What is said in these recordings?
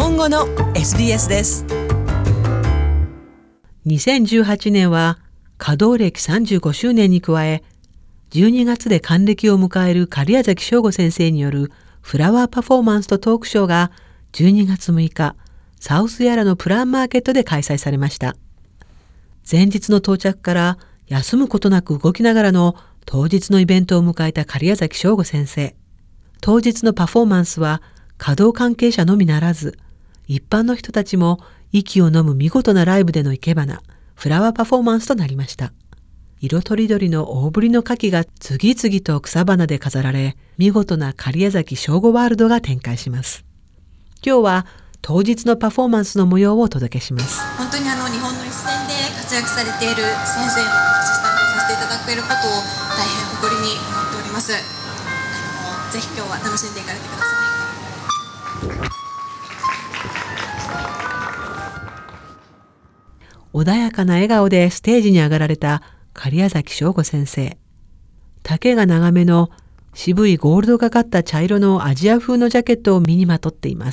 本語の SBS です。 2018年は稼働歴35周年に加え、12月で還暦を迎える狩矢崎省吾先生によるフラワーパフォーマンスとトークショーが12月6日、サウスヤラのプランマーケットで開催されました。前日の到着から休むことなく動きながらの当日のイベントを迎えた狩矢崎省吾先生。当日のパフォーマンスは稼働関係者のみならず、一般の人たちも息を飲む見事なライブでの生け花、フラワーパフォーマンスとなりました。色とりどりの大ぶりの牡蠣が次々と草花で飾られ、見事な狩矢崎省吾ワールドが展開します。今日は当日のパフォーマンスの模様をお届けします。 本当に日本の一線で活躍されている先生のアシスタントをさせていただけることを大変誇りに思っております。ぜひ今日は楽しんでいかれてください。 穏やかな笑顔でステージに上がられた狩矢崎省吾先生。丈が長めの渋いゴールドがかった茶色のアジア風のジャケットを身にまとっています。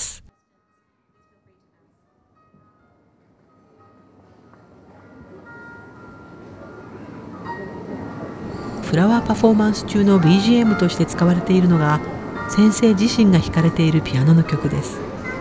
フラワーパフォーマンス中の BGM として使われているのが先生自身が弾かれているピアノの曲です。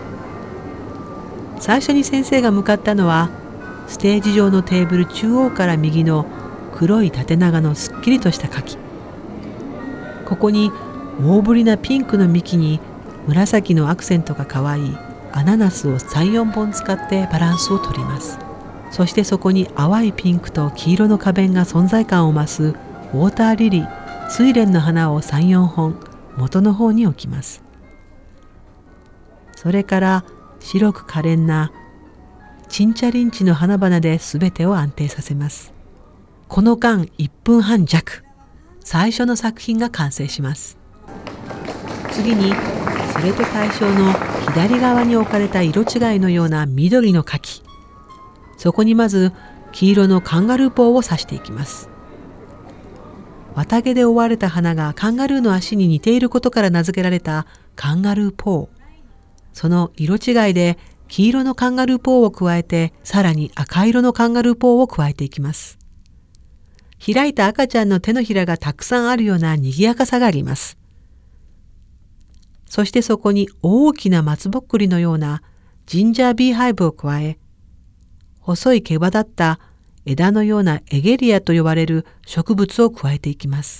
最初に先生が向かったのはステージ上のテーブル中央から右の黒い縦長のすっきりとした柿。ここに大ぶりなピンクの幹に紫のアクセントがかわいいアナナスを 3,4 本使ってバランスをとります。そしてそこに淡いピンクと黄色の花弁が存在感を増すウォーターリリー、睡蓮の花を 3,4 本元の方に置きます。それから白く可憐なチンチャリンチの花々で全てを安定させます。この間1分半弱、最初の作品が完成します。次にそれと対象の左側に置かれた色違いのような緑の柿。そこにまず黄色のカンガルーポーを刺していきます。綿毛で覆われた花がカンガルーの足に似ていることから名付けられたカンガルーポー。その色違いで黄色のカンガルーポーを加えて、さらに赤色のカンガルーポーを加えていきます。開いた赤ちゃんの手のひらがたくさんあるような賑やかさがあります。そしてそこに大きな松ぼっくりのようなジンジャービーハイブを加え、細い毛羽立った枝のようなエゲリアと呼ばれる植物を加えていきます。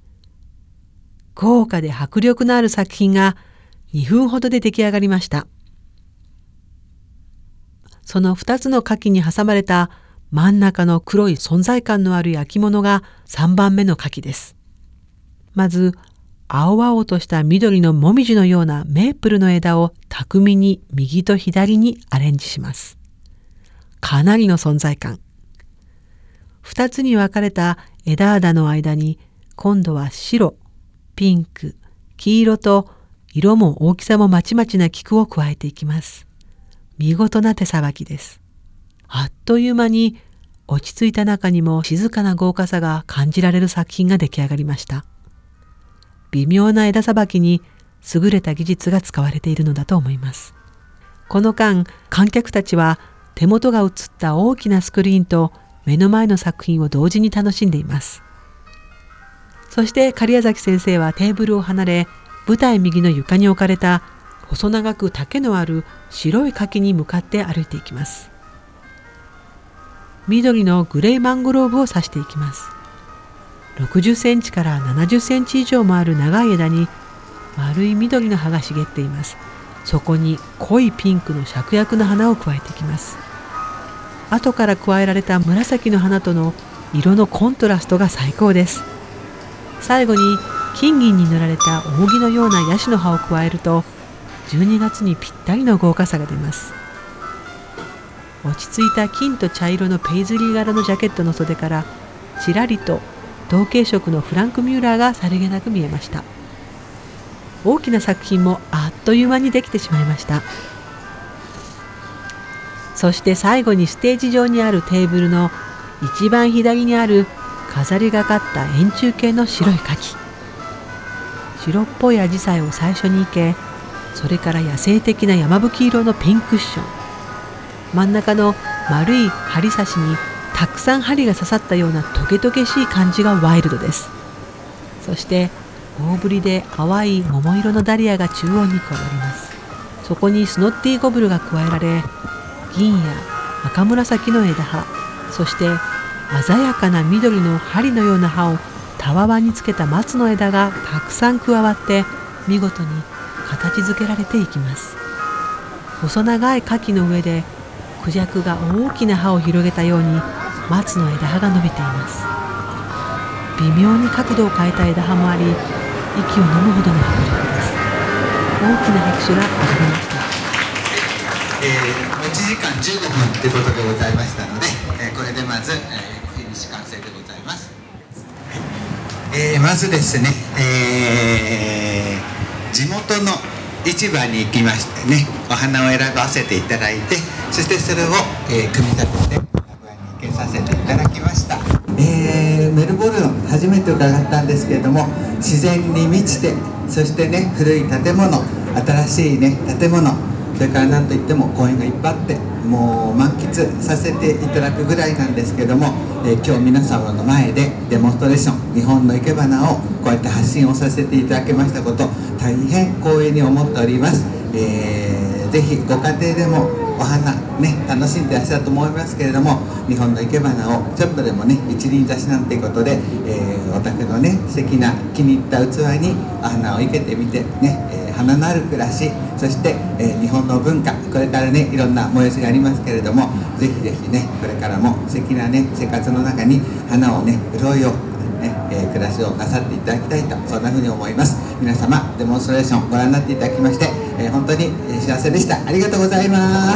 豪華で迫力のある作品が2分ほどで出来上がりました。その2つの柿に挟まれた真ん中の黒い存在感のある焼き物が3番目の柿です。まず青々とした緑のもみじのようなメープルの枝を巧みに右と左にアレンジします。かなりの存在感。2つに分かれた枝枝の間に今度は白、ピンク、黄色と色も大きさもまちまちな菊を加えていきます。見事な手さばきです。あっという間に落ち着いた中にも静かな豪華さが感じられる作品が出来上がりました。微妙な枝さばきに優れた技術が使われているのだと思います。この間、観客たちは手元が映った大きなスクリーンと目の前の作品を同時に楽しんでいます。そして狩矢崎先生はテーブルを離れ、舞台右の床に置かれた細長く丈のある白い柿に向かって歩いていきます。緑のグレーマングローブを刺していきます。60センチから70センチ以上もある長い枝に丸い緑の葉が茂っています。そこに濃いピンクの芍薬の花を加えていきます。後から加えられた紫の花との色のコントラストが最高です。最後に金銀に塗られた扇のようなヤシの葉を加えると12月にぴったりの豪華さが出ます。落ち着いた金と茶色のペイズリー柄のジャケットの袖からちらりと同系色のフランク・ミューラーがさりげなく見えました。大きな作品もあっという間にできてしまいました。そして最後にステージ上にあるテーブルの一番左にある飾りがかった円柱形の白い柿。白っぽいアジサイを最初に生け、 それから野生的な山吹色のピンクッション、真ん中の丸い針刺しにたくさん針が刺さったようなトゲトゲしい感じがワイルドです。そして大ぶりで淡い桃色のダリアが中央に転がります。そこにスノッティゴブルが加えられ、銀や赤紫の枝葉、そして鮮やかな緑の針のような葉をたわわにつけた松の枝がたくさん加わって見事に形付けられていきます。細長い柿の上でクジャクが大きな葉を広げたように松の枝葉が伸びています。微妙に角度を変えた枝葉もあり、息を飲むほどの迫力です。大きな拍手が上がりました。 1時間15分ということでございましたので、これでまず、フィニッシュ完成でございます。まずですね、地元の市場に行きましてね、お花を選ばせていただいて、そしてそれを、組み立てて名古屋に行けさせていただきました。メルボルン初めて伺ったんですけれども、自然に満ちて、そしてね、古い建物、新しいね建物、それから何といっても公園がいっぱいあって、もう満喫させていただくぐらいなんですけども、今日皆様の前でデモンストレーション、日本の生け花をこうやって発信をさせていただけましたこと、大変光栄に思っております。ぜひご家庭でもお花ね楽しんでいらっしゃると思いますけれども、日本の生け花をちょっとでもね一輪挿しなんていうことで、お宅のね素敵な気に入った器にお花を生けてみてね、花のある暮らし、そして、日本の文化、これからねいろんな催しがありますけれども、ぜひぜひねこれからも素敵なね生活の中に花をね潤いを暮らしをなさっていただきたいと、そんなふうに思います。皆様デモンストレーションご覧になっていただきまして、本当に幸せでした。ありがとうございます。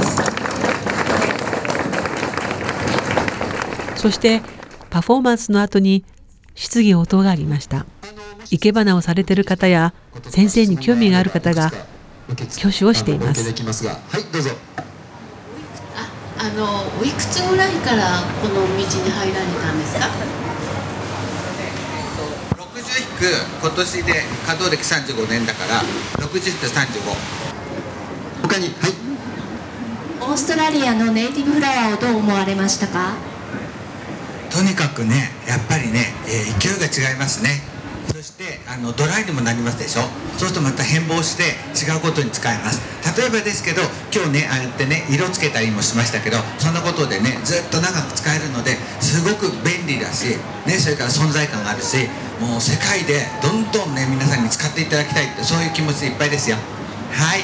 そしてパフォーマンスの後に質疑応答がありました。生け花をされている方や先生に興味がある方が挙手をしています。 はい、どうぞ。 おいくつぐらいからこの道に入られたんですか ？60-今年で稼働歴35年だから60-35。他に、はい。 オーストラリアのネイティブフラワーをどう思われましたか？ とにかくね、やっぱりね、勢いが違いますね。そしてドライにもなりますでしょ。そうするとまた変貌して違うことに使えます。例えばですけど、今日ねああやってね色つけたりもしましたけど、そんなことでねずっと長く使えるのですごく便利だし、ね、それから存在感があるし、もう世界でどんどんね皆さんに使っていただきたいって、そういう気持ちでいっぱいですよ。はい。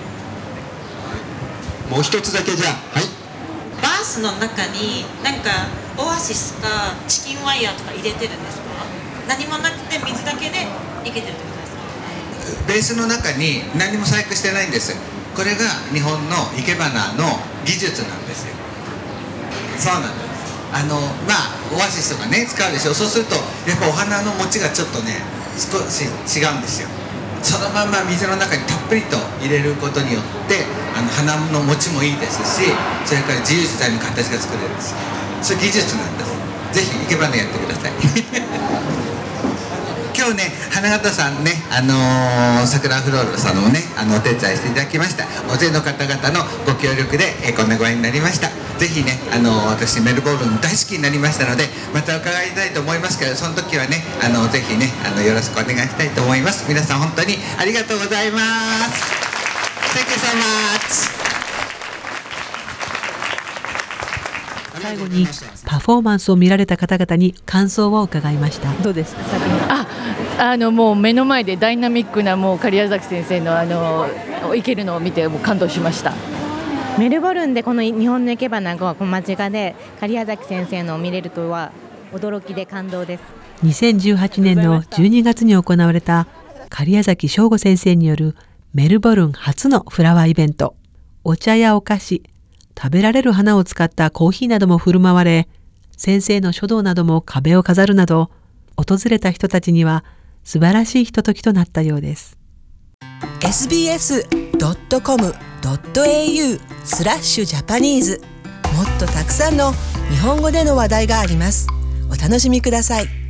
もう一つだけじゃあ、はい。 バースの中になんかオアシスかチキンワイヤーとか入れてるんですか？何もなくて水だけでいけてるってことですか？ ベースの中に何も細工してないんです。これが日本の生け花の技術なんですよ。そうなんです。オアシスとかね使うでしょ。そうするとやっぱお花の持ちがちょっとね少し違うんですよ。そのまま水の中にたっぷりと入れることによって花の持ちもいいですし、それから自由自在に形が作れるんですよ。それ技術なんです。ぜひ生け花やってください。今日ね花形さんね、桜フローラさんもねお手伝いしていただきました。大勢の方々のご協力で、こんなご縁になりました。ぜひね私メルボルン大好きになりましたので、また伺いたいと思いますけど、その時はねぜひねよろしくお願いしたいと思います。皆さん本当にありがとうございます。Thank you so much。 最後にパフォーマンスを見られた方々に感想を伺いました。どうですか？ もう目の前でダイナミックなもう狩矢崎先生の生けるのを見てもう感動しました。 メルボルンでこの日本の生け花が間近で狩矢崎先生のを見れるとは驚きで感動です。 2018年の12月に行われた狩矢崎翔吾先生によるメルボルン初のフラワーイベント、お茶やお菓子、食べられる花を使ったコーヒーなども振る舞われ、先生の書道なども壁を飾るなど、訪れた人たちには素晴らしいひとときとなったようです。 sbs.com.au/Japanese もっとたくさんの日本語での話題があります。お楽しみください。